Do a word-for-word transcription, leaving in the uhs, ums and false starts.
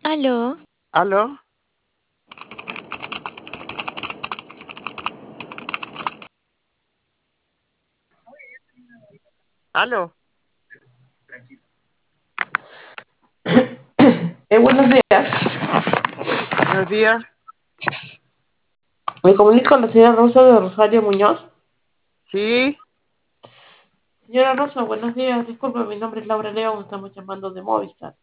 Aló, ¿Aló? ¿Aló? Eh, buenos días. Buenos días. Me comunico con la señora Rosa de Rosario Muñoz. Sí, Señora Rosa, buenos días. Disculpe, mi nombre es Laura León. Estamos llamando de Movistar.